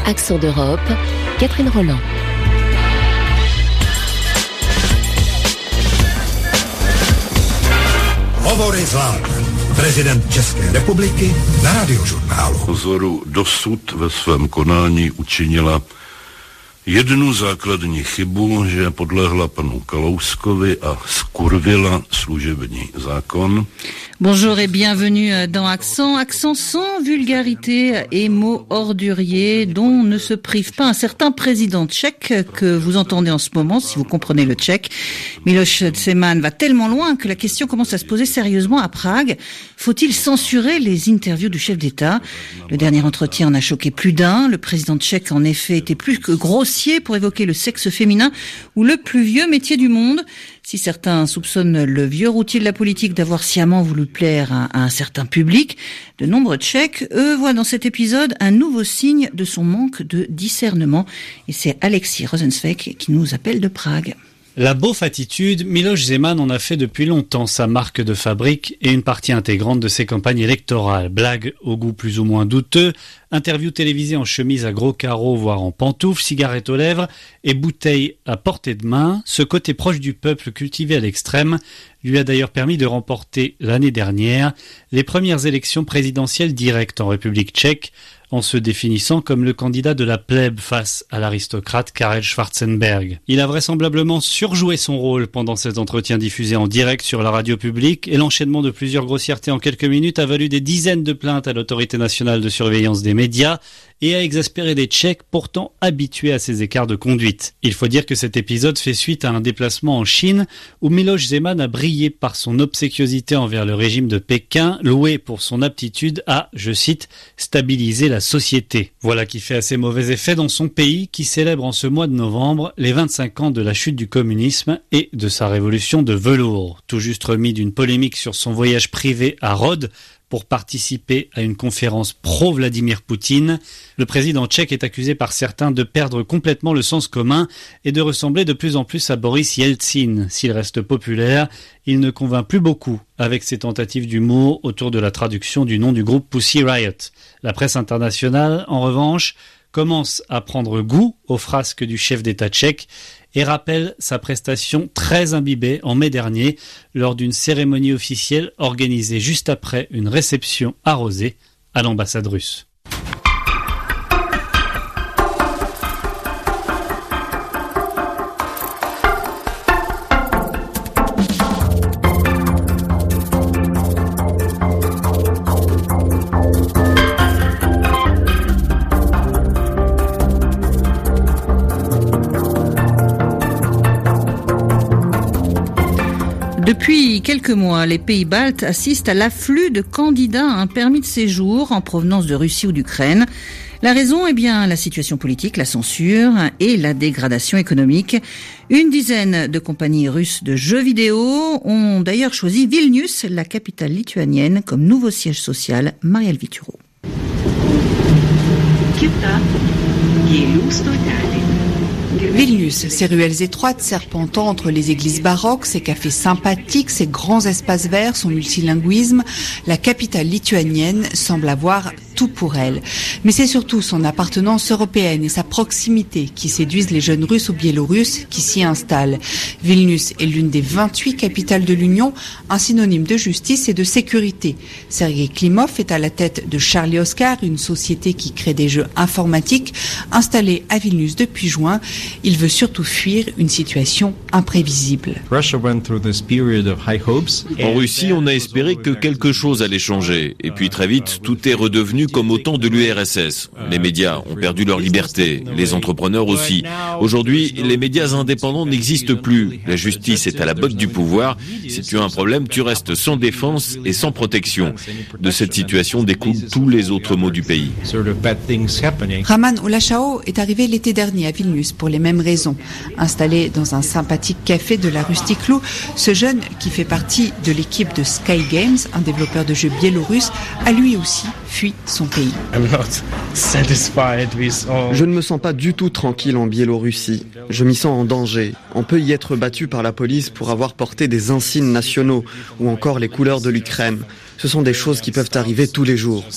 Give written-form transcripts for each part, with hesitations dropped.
Accent d'Europe, Catherine Roland. Hovory z Vápna. Prezident České republiky na Radiožurnálu. Pozoru dosud ve svém konání učinila jednu základní chybu, že podlehla panu Kalouskovi a skurvila služební zákon. Bonjour et bienvenue dans Accent. Accent sans vulgarité et mots orduriers dont ne se prive pas un certain président tchèque que vous entendez en ce moment, si vous comprenez le tchèque. Miloš Zeman va tellement loin que la question commence à se poser sérieusement à Prague. Faut-il censurer les interviews du chef d'État? Le dernier entretien en a choqué plus d'un. Le président tchèque, en effet, était plus que grossier pour évoquer le sexe féminin ou le plus vieux métier du monde. Si certains soupçonnent le vieux routier de la politique d'avoir sciemment voulu plaire à un certain public, de nombreux Tchèques, eux, voient dans cet épisode un nouveau signe de son manque de discernement. Et c'est Alexis Rosenzweig qui nous appelle de Prague. La beauf attitude, Miloš Zeman en a fait depuis longtemps sa marque de fabrique et une partie intégrante de ses campagnes électorales. Blagues au goût plus ou moins douteux, interviews télévisées en chemise à gros carreaux voire en pantoufles, cigarettes aux lèvres et bouteilles à portée de main, ce côté proche du peuple cultivé à l'extrême lui a d'ailleurs permis de remporter l'année dernière les premières élections présidentielles directes en République tchèque, en se définissant comme le candidat de la plèbe face à l'aristocrate Karel Schwarzenberg. Il a vraisemblablement surjoué son rôle pendant cet entretien diffusé en direct sur la radio publique et l'enchaînement de plusieurs grossièretés en quelques minutes a valu des dizaines de plaintes à l'autorité nationale de surveillance des médias et a exaspéré des Tchèques pourtant habitués à ces écarts de conduite. Il faut dire que cet épisode fait suite à un déplacement en Chine où Miloš Zeman a brillé par son obséquiosité envers le régime de Pékin, loué pour son aptitude à, je cite, stabiliser la société. Voilà qui fait assez mauvais effet dans son pays qui célèbre en ce mois de novembre les 25 ans de la chute du communisme et de sa révolution de velours. Tout juste remis d'une polémique sur son voyage privé à Rhodes pour participer à une conférence pro-Vladimir Poutine, le président tchèque est accusé par certains de perdre complètement le sens commun et de ressembler de plus en plus à Boris Yeltsin. S'il reste populaire, il ne convainc plus beaucoup avec ses tentatives d'humour autour de la traduction du nom du groupe Pussy Riot. La presse internationale, en revanche, commence à prendre goût aux frasques du chef d'État tchèque et rappelle sa prestation très imbibée en mai dernier lors d'une cérémonie officielle organisée juste après une réception arrosée à l'ambassade russe. Depuis quelques mois, les pays baltes assistent à l'afflux de candidats à un permis de séjour en provenance de Russie ou d'Ukraine. La raison, la situation politique, la censure et la dégradation économique. Une dizaine de compagnies russes de jeux vidéo ont d'ailleurs choisi Vilnius, la capitale lituanienne, comme nouveau siège social. Marielle Vituro. Vilnius, ses ruelles étroites serpentant entre les églises baroques, ses cafés sympathiques, ses grands espaces verts, son multilinguisme, la capitale lituanienne semble avoir tout pour elle. Mais c'est surtout son appartenance européenne et sa proximité qui séduisent les jeunes Russes ou Biélorusses qui s'y installent. Vilnius est l'une des 28 capitales de l'Union, un synonyme de justice et de sécurité. Sergei Klimov est à la tête de Charlie Oscar, une société qui crée des jeux informatiques, installée à Vilnius depuis juin. Il veut surtout fuir une situation imprévisible. En Russie, on a espéré que quelque chose allait changer. Et puis très vite, tout est redevenu comme au temps de l'URSS. Les médias ont perdu leur liberté, les entrepreneurs aussi. Aujourd'hui, les médias indépendants n'existent plus. La justice est à la botte du pouvoir. Si tu as un problème, tu restes sans défense et sans protection. De cette situation découlent tous les autres maux du pays. Raman Olashao est arrivé l'été dernier à Vilnius pour les mêmes raisons. Installé dans un sympathique café de la rue Sticlou, ce jeune, qui fait partie de l'équipe de Sky Games, un développeur de jeux biélorusse, a lui aussi fui son pays. Je ne me sens pas du tout tranquille en Biélorussie. Je m'y sens en danger. On peut y être battu par la police pour avoir porté des insignes nationaux ou encore les couleurs de l'Ukraine. Ce sont des choses qui peuvent arriver tous les jours.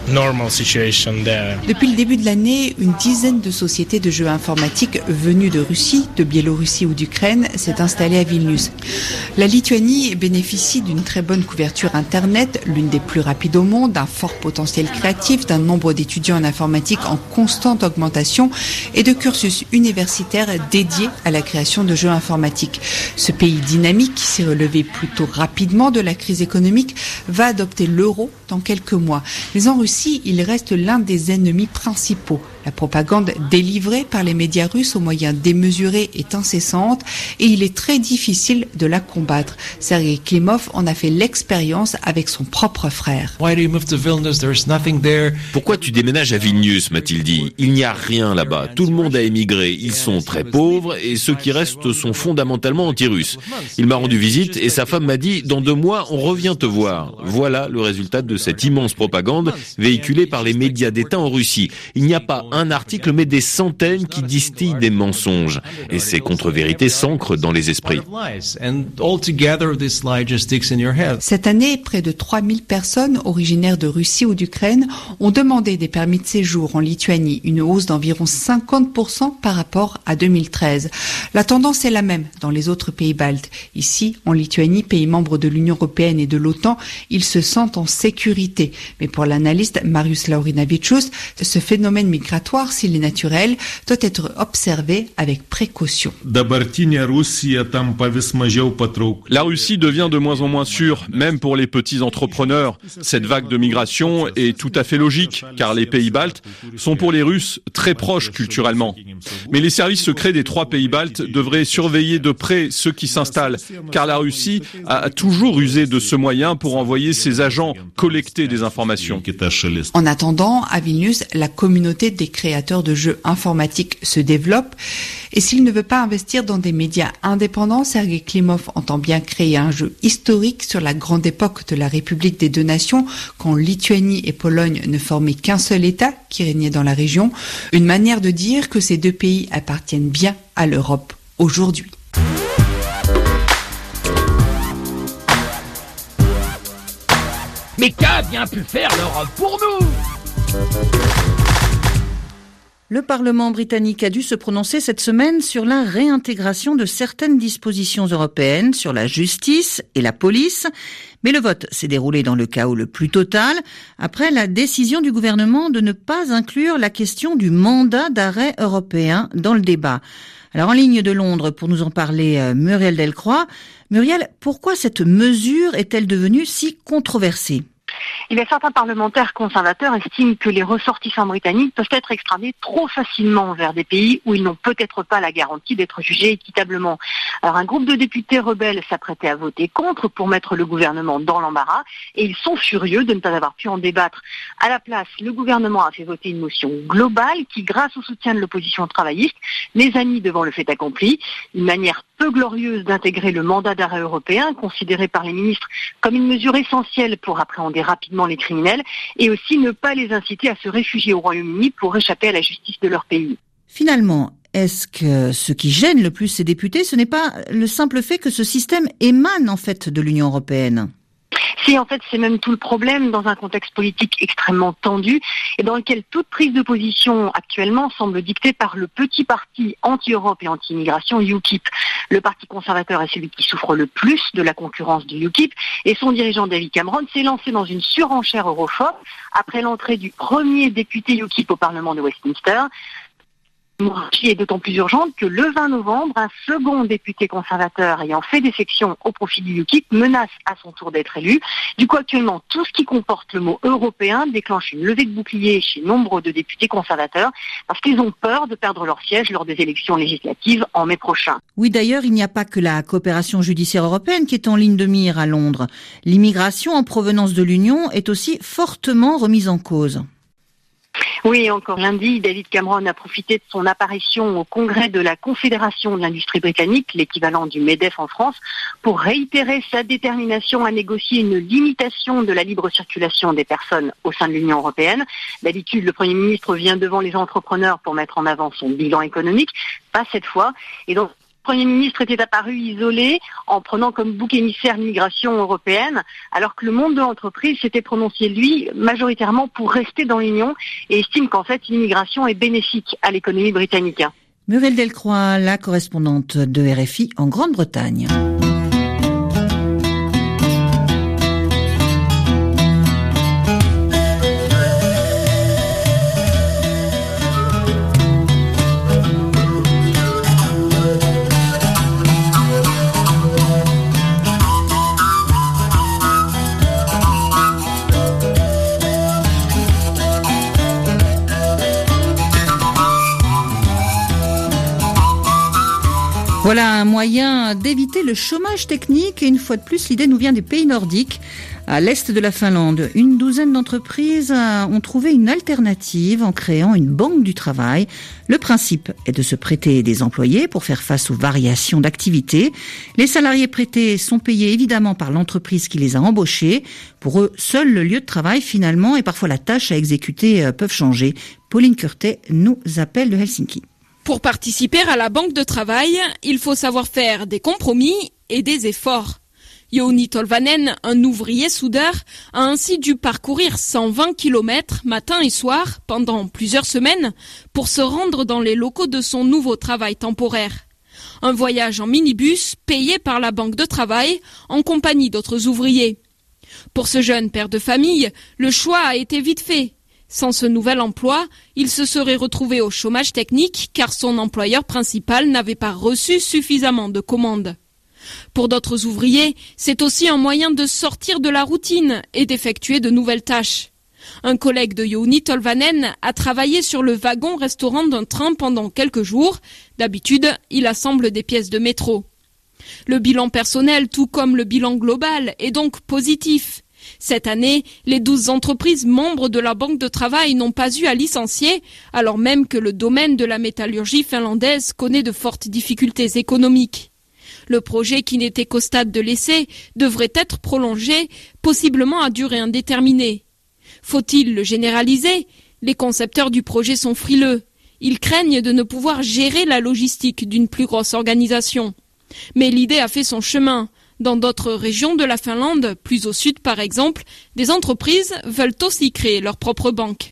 Depuis le début de l'année, une dizaine de sociétés de jeux informatiques venues de Russie, de Biélorussie ou d'Ukraine s'est installée à Vilnius. La Lituanie bénéficie d'une très bonne couverture Internet, l'une des plus rapides au monde, d'un fort potentiel créatif, d'un nombre d'étudiants en informatique en constante augmentation et de cursus universitaires dédiés à la création de jeux informatiques. Ce pays dynamique, qui s'est relevé plutôt rapidement de la crise économique, va adopter l'euro dans quelques mois. Mais en Russie, il reste l'un des ennemis principaux. La propagande délivrée par les médias russes aux moyens démesurés est incessante et il est très difficile de la combattre. Sergei Klimov en a fait l'expérience avec son propre frère. Pourquoi tu déménages à Vilnius, m'a-t-il dit. Il n'y a rien là-bas. Tout le monde a émigré. Ils sont très pauvres et ceux qui restent sont fondamentalement anti-russes. Il m'a rendu visite et sa femme m'a dit « Dans 2 mois, on revient te voir ». Voilà le résultat de cette immense propagande véhiculée par les médias d'État en Russie. Il n'y a pas un article, mais des centaines qui distillent des mensonges. Et ces contre-vérités s'ancrent dans les esprits. Cette année, près de 3000 personnes originaires de Russie ou d'Ukraine ont demandé des permis de séjour en Lituanie, une hausse d'environ 50% par rapport à 2013. La tendance est la même dans les autres pays baltes. Ici, en Lituanie, pays membre de l'Union européenne et de l'OTAN, ils se sentent en sécurité. Mais pour l'analyste Marius Laurinavičius, ce phénomène migratoire, s'il est naturel, doit être observé avec précaution. La Russie devient de moins en moins sûre, même pour les petits entrepreneurs. Cette vague de migration est tout à fait logique, car les pays baltes sont pour les Russes très proches culturellement. Mais les services secrets des 3 pays baltes devraient surveiller de près ceux qui s'installent, car la Russie a toujours usé de ce moyen pour envoyer ses agents collecter des informations. En attendant, à Vilnius, la communauté des créateurs de jeux informatiques se développe. Et s'il ne veut pas investir dans des médias indépendants, Sergei Klimov entend bien créer un jeu historique sur la grande époque de la République des 2 nations, quand Lituanie et Pologne ne formaient qu'un seul État qui régnait dans la région. Une manière de dire que ces 2 pays appartiennent bien à l'Europe aujourd'hui. Mais qu'a bien pu faire l'Europe pour nous ? Le Parlement britannique a dû se prononcer cette semaine sur la réintégration de certaines dispositions européennes sur la justice et la police. Mais le vote s'est déroulé dans le chaos le plus total après la décision du gouvernement de ne pas inclure la question du mandat d'arrêt européen dans le débat. Alors en ligne de Londres, pour nous en parler, Muriel Delcroix. Muriel, pourquoi cette mesure est-elle devenue si controversée ? Eh bien, certains parlementaires conservateurs estiment que les ressortissants britanniques peuvent être extradés trop facilement vers des pays où ils n'ont peut-être pas la garantie d'être jugés équitablement. Alors, un groupe de députés rebelles s'apprêtait à voter contre pour mettre le gouvernement dans l'embarras et ils sont furieux de ne pas avoir pu en débattre. À la place, le gouvernement a fait voter une motion globale qui, grâce au soutien de l'opposition travailliste, les a mis devant le fait accompli. Une manière peu glorieuse d'intégrer le mandat d'arrêt européen, considéré par les ministres comme une mesure essentielle pour appréhender rapidement les criminels et aussi ne pas les inciter à se réfugier au Royaume-Uni pour échapper à la justice de leur pays. Finalement, est-ce que ce qui gêne le plus ces députés, ce n'est pas le simple fait que ce système émane en fait de l'Union européenne ? Si, en fait, c'est même tout le problème dans un contexte politique extrêmement tendu et dans lequel toute prise de position actuellement semble dictée par le petit parti anti-Europe et anti-immigration UKIP. Le parti conservateur est celui qui souffre le plus de la concurrence du UKIP et son dirigeant David Cameron s'est lancé dans une surenchère europhobe après l'entrée du premier député UKIP au Parlement de Westminster. La monarchie est d'autant plus urgente que le 20 novembre, un second député conservateur ayant fait défection au profit du UKIP menace à son tour d'être élu. Du coup, actuellement, tout ce qui comporte le mot européen déclenche une levée de bouclier chez nombre de députés conservateurs parce qu'ils ont peur de perdre leur siège lors des élections législatives en mai prochain. Oui, d'ailleurs, il n'y a pas que la coopération judiciaire européenne qui est en ligne de mire à Londres. L'immigration en provenance de l'Union est aussi fortement remise en cause. Oui, encore lundi, David Cameron a profité de son apparition au congrès de la Confédération de l'industrie britannique, l'équivalent du MEDEF en France, pour réitérer sa détermination à négocier une limitation de la libre circulation des personnes au sein de l'Union européenne. D'habitude, le Premier ministre vient devant les entrepreneurs pour mettre en avant son bilan économique, pas cette fois. Et donc, Premier ministre était apparu isolé en prenant comme bouc émissaire l'immigration européenne, alors que le monde de l'entreprise s'était prononcé, lui, majoritairement pour rester dans l'Union et estime qu'en fait l'immigration est bénéfique à l'économie britannique. Muriel Delcroix, la correspondante de RFI en Grande-Bretagne. Voilà un moyen d'éviter le chômage technique et une fois de plus, l'idée nous vient des pays nordiques. À l'est de la Finlande, une douzaine d'entreprises ont trouvé une alternative en créant une banque du travail. Le principe est de se prêter des employés pour faire face aux variations d'activité. Les salariés prêtés sont payés évidemment par l'entreprise qui les a embauchés. Pour eux, seul le lieu de travail finalement et parfois la tâche à exécuter peuvent changer. Pauline Curtet nous appelle de Helsinki. Pour participer à la banque de travail, il faut savoir faire des compromis et des efforts. Jouni Tolvanen, un ouvrier soudeur, a ainsi dû parcourir 120 km matin et soir pendant plusieurs semaines pour se rendre dans les locaux de son nouveau travail temporaire. Un voyage en minibus payé par la banque de travail en compagnie d'autres ouvriers. Pour ce jeune père de famille, le choix a été vite fait. Sans ce nouvel emploi, il se serait retrouvé au chômage technique car son employeur principal n'avait pas reçu suffisamment de commandes. Pour d'autres ouvriers, c'est aussi un moyen de sortir de la routine et d'effectuer de nouvelles tâches. Un collègue de Jouni Tolvanen a travaillé sur le wagon-restaurant d'un train pendant quelques jours. D'habitude, il assemble des pièces de métro. Le bilan personnel, tout comme le bilan global, est donc positif. Cette année, les 12 entreprises membres de la banque de travail n'ont pas eu à licencier, alors même que le domaine de la métallurgie finlandaise connaît de fortes difficultés économiques. Le projet, qui n'était qu'au stade de l'essai, devrait être prolongé, possiblement à durée indéterminée. Faut-il le généraliser ? Les concepteurs du projet sont frileux. Ils craignent de ne pouvoir gérer la logistique d'une plus grosse organisation. Mais l'idée a fait son chemin. Dans d'autres régions de la Finlande, plus au sud par exemple, des entreprises veulent aussi créer leur propre banque.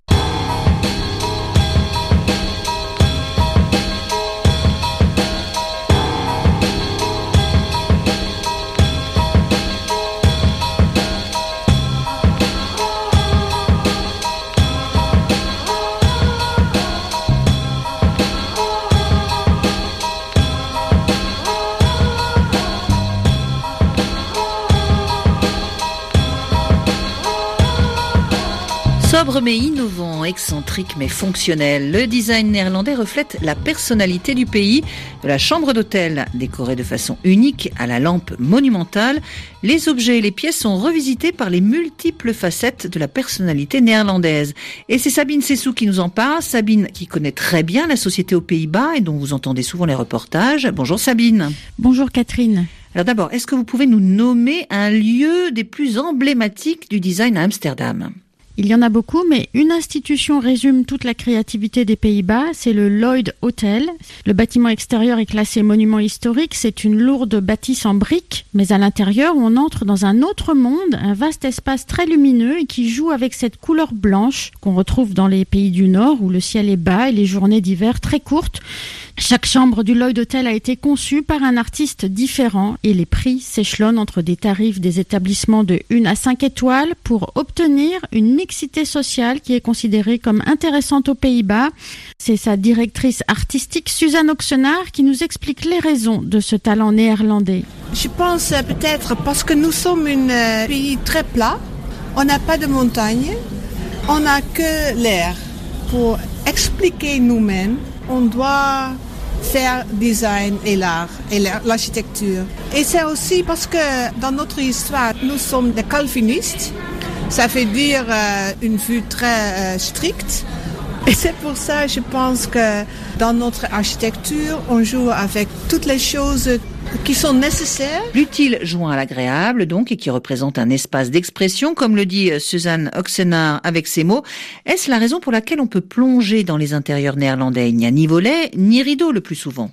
Sobre mais innovant, excentrique mais fonctionnel, le design néerlandais reflète la personnalité du pays. De la chambre d'hôtel décorée de façon unique à la lampe monumentale, les objets et les pièces sont revisités par les multiples facettes de la personnalité néerlandaise. Et c'est Sabine Sessou qui nous en parle. Sabine qui connaît très bien la société aux Pays-Bas et dont vous entendez souvent les reportages. Bonjour Sabine. Bonjour Catherine. Alors d'abord, est-ce que vous pouvez nous nommer un lieu des plus emblématiques du design à Amsterdam ? Il y en a beaucoup, mais une institution résume toute la créativité des Pays-Bas, c'est le Lloyd Hotel. Le bâtiment extérieur est classé monument historique, c'est une lourde bâtisse en briques, mais à l'intérieur, on entre dans un autre monde, un vaste espace très lumineux et qui joue avec cette couleur blanche qu'on retrouve dans les pays du Nord où le ciel est bas et les journées d'hiver très courtes. Chaque chambre du Lloyd Hotel a été conçue par un artiste différent et les prix s'échelonnent entre des tarifs des établissements de 1 à 5 étoiles pour obtenir une mixité sociale qui est considérée comme intéressante aux Pays-Bas. C'est sa directrice artistique Suzanne Oxenaar qui nous explique les raisons de ce talent néerlandais. Je pense peut-être parce que nous sommes un pays très plat, on n'a pas de montagne, on n'a que l'air. Pour expliquer nous-mêmes, on doit faire design et l'art et l'architecture. Et c'est aussi parce que dans notre histoire, nous sommes des calvinistes. Ça veut dire une vue très stricte. Et c'est pour ça, je pense que dans notre architecture, on joue avec toutes les choses qui sont nécessaires. L'utile joint à l'agréable, donc, et qui représente un espace d'expression, comme le dit Suzanne Oxenaar avec ces mots. Est-ce la raison pour laquelle on peut plonger dans les intérieurs néerlandais ? Il n'y a ni volets, ni rideaux le plus souvent.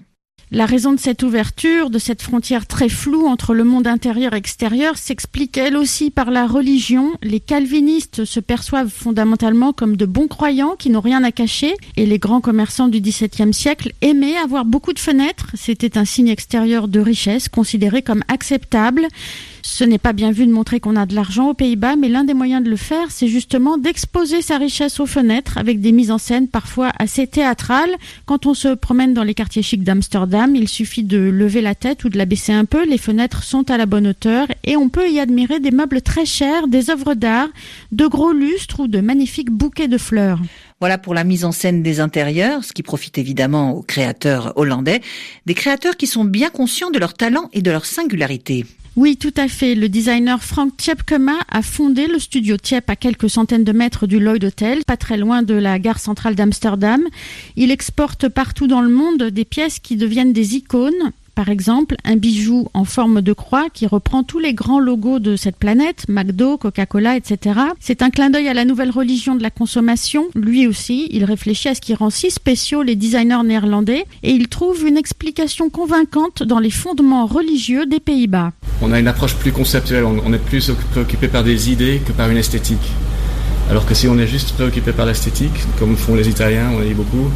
La raison de cette ouverture, de cette frontière très floue entre le monde intérieur et extérieur, s'explique elle aussi par la religion. Les calvinistes se perçoivent fondamentalement comme de bons croyants qui n'ont rien à cacher, et les grands commerçants du XVIIe siècle aimaient avoir beaucoup de fenêtres. C'était un signe extérieur de richesse, considéré comme acceptable. Ce n'est pas bien vu de montrer qu'on a de l'argent aux Pays-Bas, mais l'un des moyens de le faire, c'est justement d'exposer sa richesse aux fenêtres avec des mises en scène parfois assez théâtrales. Quand on se promène dans les quartiers chics d'Amsterdam, il suffit de lever la tête ou de la baisser un peu. Les fenêtres sont à la bonne hauteur et on peut y admirer des meubles très chers, des œuvres d'art, de gros lustres ou de magnifiques bouquets de fleurs. Voilà pour la mise en scène des intérieurs, ce qui profite évidemment aux créateurs hollandais, des créateurs qui sont bien conscients de leur talent et de leur singularité. Oui, tout à fait. Le designer Frank Tjepkema a fondé le studio Tjep à quelques centaines de mètres du Lloyd Hotel, pas très loin de la gare centrale d'Amsterdam. Il exporte partout dans le monde des pièces qui deviennent des icônes. Par exemple, un bijou en forme de croix qui reprend tous les grands logos de cette planète, McDo, Coca-Cola, etc. C'est un clin d'œil à la nouvelle religion de la consommation. Lui aussi, il réfléchit à ce qui rend si spéciaux les designers néerlandais et il trouve une explication convaincante dans les fondements religieux des Pays-Bas. On a une approche plus conceptuelle, on est plus préoccupé par des idées que par une esthétique. Alors que si on est juste préoccupé par l'esthétique, comme font les Italiens, on a dit beaucoup,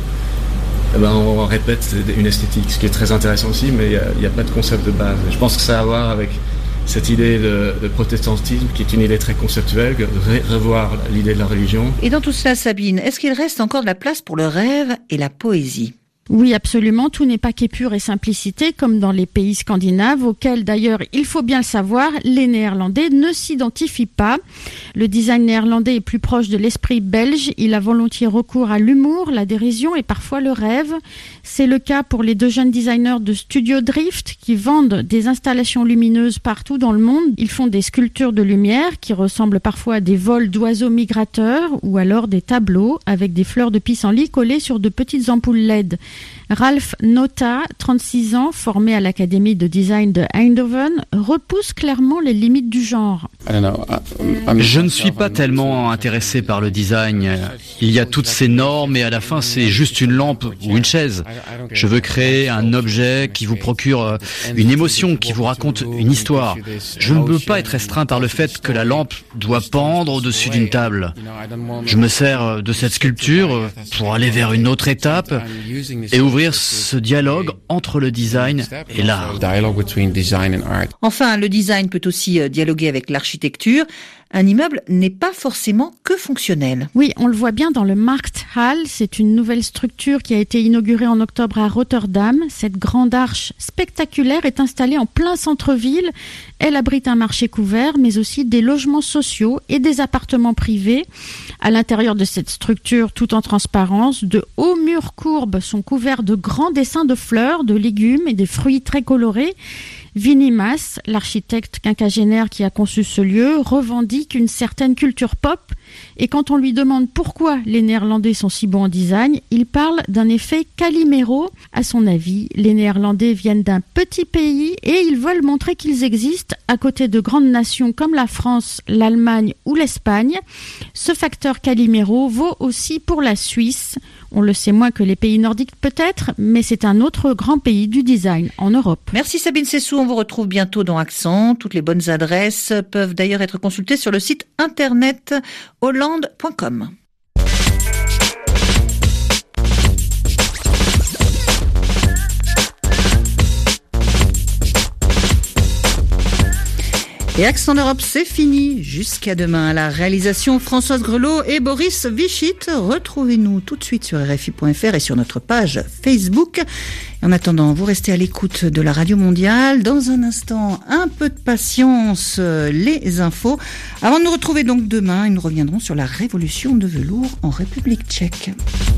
on répète une esthétique, ce qui est très intéressant aussi, mais il n'y a pas de concept de base. Je pense que ça a à voir avec cette idée de protestantisme, qui est une idée très conceptuelle, revoir l'idée de la religion. Et dans tout cela, Sabine, est-ce qu'il reste encore de la place pour le rêve et la poésie ? Oui, absolument. Tout n'est pas qu'épure et simplicité, comme dans les pays scandinaves, auxquels d'ailleurs, il faut bien le savoir, les Néerlandais ne s'identifient pas. Le design néerlandais est plus proche de l'esprit belge. Il a volontiers recours à l'humour, la dérision et parfois le rêve. C'est le cas pour les deux jeunes designers de Studio Drift qui vendent des installations lumineuses partout dans le monde. Ils font des sculptures de lumière qui ressemblent parfois à des vols d'oiseaux migrateurs ou alors des tableaux avec des fleurs de pissenlit collées sur de petites ampoules LED. Ralph Nota, 36 ans, formé à l'Académie de design de Eindhoven, repousse clairement les limites du genre. Je ne suis pas tellement intéressé par le design. Il y a toutes ces normes et à la fin c'est juste une lampe ou une chaise. Je veux créer un objet qui vous procure une émotion, qui vous raconte une histoire. Je ne veux pas être restreint par le fait que la lampe doit pendre au-dessus d'une table. Je me sers de cette sculpture pour aller vers une autre étape et ouvrir ce dialogue entre le design et l'art. Enfin, le design peut aussi dialoguer avec l'architecture. Un immeuble n'est pas forcément que fonctionnel. Oui, on le voit bien dans le Markthal. C'est une nouvelle structure qui a été inaugurée en octobre à Rotterdam. Cette grande arche spectaculaire est installée en plein centre-ville. Elle abrite un marché couvert, mais aussi des logements sociaux et des appartements privés. À l'intérieur de cette structure, tout en transparence, de hauts murs courbes sont couverts de grands dessins de fleurs, de légumes et des fruits très colorés. Vinnie Maas, l'architecte quinquagénaire qui a conçu ce lieu, revendique une certaine culture pop et quand on lui demande pourquoi les Néerlandais sont si bons en design, il parle d'un effet Calimero. À son avis, les Néerlandais viennent d'un petit pays et ils veulent montrer qu'ils existent à côté de grandes nations comme la France, l'Allemagne ou l'Espagne. Ce facteur Calimero vaut aussi pour la Suisse. On le sait moins que les pays nordiques peut-être, mais c'est un autre grand pays du design en Europe. Merci Sabine Sessou, on vous retrouve bientôt dans Accent. Toutes les bonnes adresses peuvent d'ailleurs être consultées sur le site internet hollande.com. Et Accent d'Europe, c'est fini. Jusqu'à demain. À la réalisation, Françoise Grelot et Boris Vichit. Retrouvez-nous tout de suite sur RFI.fr et sur notre page Facebook. Et en attendant, vous restez à l'écoute de la Radio Mondiale. Dans un instant, un peu de patience, les infos. Avant de nous retrouver donc demain, nous reviendrons sur la révolution de velours en République tchèque.